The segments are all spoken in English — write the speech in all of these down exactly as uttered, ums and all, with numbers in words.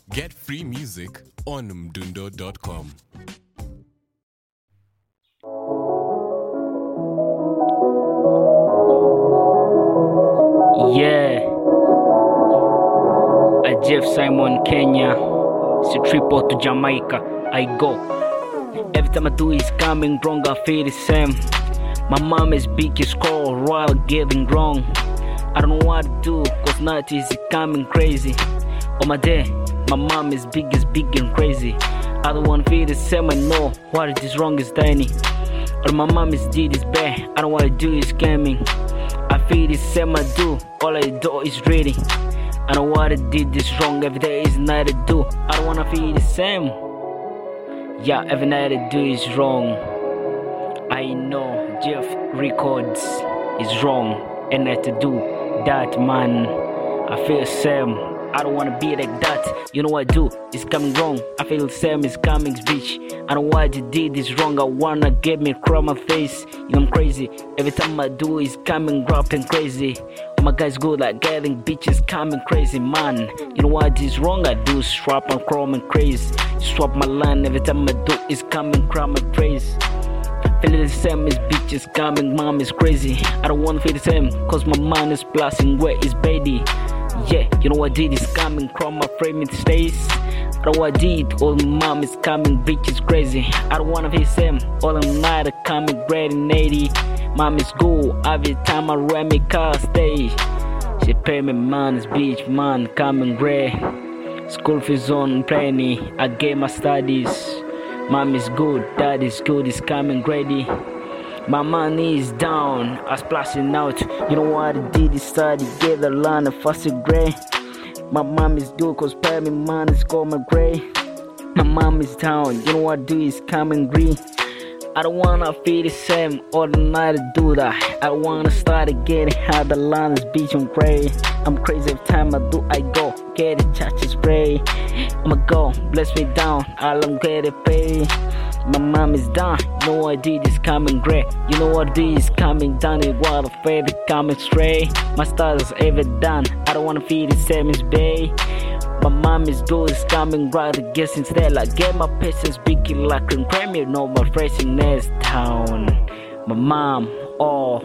Get free music on mdundo dot com. Yeah, a Jeff Simon, Kenya. It's a trip out to Jamaica. I go. Every time I do is coming wrong, I feel the same. My mom is big as call while getting wrong. I don't know what to do, cause night is coming crazy. On my day, my mom is big as big and crazy. I don't wanna feel the same, I know what is wrong is tiny. All my mom is did is bad, I don't wanna do is scamming. I feel the same I do, all I do is reading. I know what I did is wrong, every day is night I do. I don't wanna feel the same. Yeah, every night I do is wrong. I know Jeff Records is wrong, and I have to do that, man. I feel the same. I don't wanna be like that. You know what I do? It's coming wrong. I feel the same. It's coming, bitch. I know what you did is wrong. I wanna get me across my face. You know I'm crazy. Every time I do is coming rapping crazy. All my guys good like getting bitches coming crazy, man. You know what is wrong? I do swap and chrome and crazy. Swap my line every time I do is coming chrome and crazy. Feeling the same as bitches coming, mom is crazy. I don't wanna feel the same, cause my mind is blasting where is baby. Yeah, you know what I did is coming from my frame it stays. I know what I did, all my mom is coming, bitch is crazy. I don't wanna feel the same, all I'm night I coming bread in eighty. Mom is good, every time I rent me car stay. She pay me man, bitch man coming gray. School fees on plenty, I get my studies. Mom is good, dad is good, it's coming ready. My money is down, I splashing out. You know what I did is study, get the line of faster gray. My mom is good, cause pay me money is coming gray. My mom is down, you know what I do is coming green. I don't wanna feel the same, all the night I do that. I wanna start again, how the line is bitch on gray. I'm crazy every time I do, I go, get it, touch it, spray. I'ma go, bless me down, all I'm getting paid. My mom is down, you know what I did is coming gray. You know what I did is coming down, and what I feel is coming straight. My style is ever done, I don't wanna feel the same as bay. My mom is good, it's coming right, I guess instead I get my patience big like a premier, no my freshness down. My mom, oh,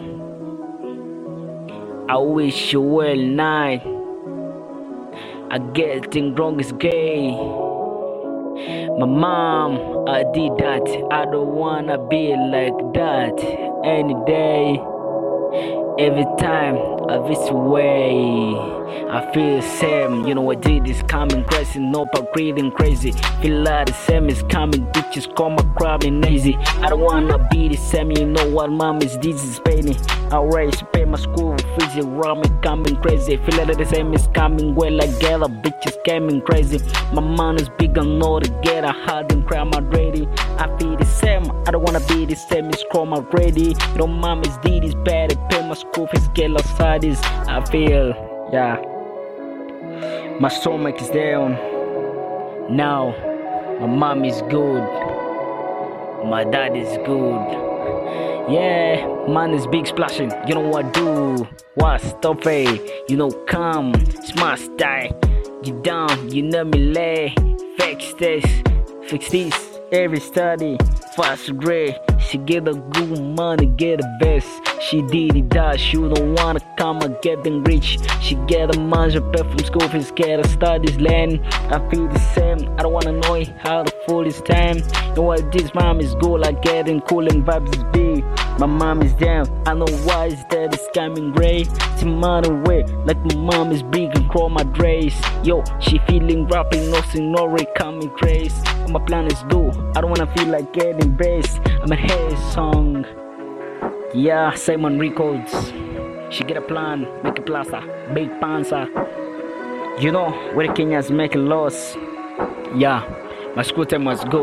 I wish you well night. I get things wrong is gay. My mom, I did that, I don't wanna be like that any day. Every time I this way, I feel the same. You know what I did is coming crazy, no but breathing crazy. Feel like the same is coming, bitches come crying easy. I don't wanna be the same, you know what mom is this is paying. I raise pay my school fees, around me coming crazy. Feel like the same is coming well, I get a bitches coming crazy. My mind is big, I know to get a hard and cry my ready. I feel the same, I don't wanna be the same, it's call my ready. You know mom is did is bad, I pay my school fees, get lost sides. I feel, yeah. My stomach is down. Now, my mom is good. My dad is good. Yeah, man is big splashing. You know what I do? What stop it? You know come, smart style. You down, you know me lay. Fix this, fix this. Every study, fast grade. She get a good money, get the best. She did it that, she don't wanna come and getting rich. She get a money pay from school fees, get a studies land. I feel the same, I don't wanna know how the fool is time. You know what this mom is good, like getting cool and vibes is big. My mom is down, I know why is that it's coming gray. She money away, like my mom is big and crawl my dress. Yo, she feeling rapping, no scenery coming crazy. My plan is good, I don't wanna feel like getting braced. I'm a hair song. Yeah, Simon Records. She get a plan, make a plaza, big panza. You know, where Kenyans make a loss. Yeah, my school time was good.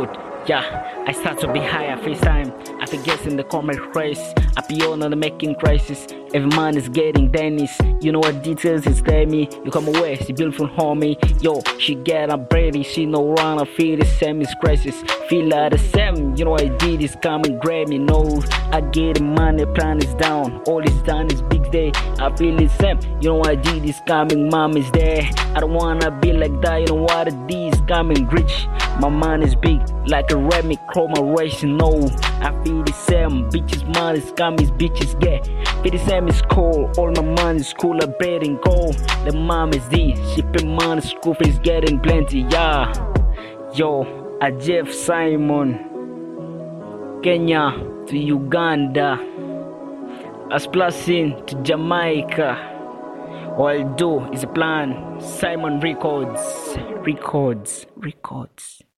Yeah, I start to be higher first time. I be guessing the common race. I be on the making crisis. Every man is getting Dennis. You know what details is tell me. You come away, she beautiful homie. Yo, she get up ready. She no run, I feel the same is crisis. Feel like the same. You know what I did is come and grab me. No, I get the money, plan is down. All is done is big day. I feel the same. You know what I did is coming, mom is there. I don't wanna be like that. You know what I did is coming rich. My mind is big, like a Remy Chroma racing. No, I feel the same. Bitches, man is coming, bitches get. Feel the same is cool. All my money is cool, I bread and gold. The mom is D, shipping money, school fees getting plenty. Yeah, yo, I Jeff Simon, Kenya to Uganda, as Plasin to Jamaica. All I do is a plan. Simon Records, Records, Records.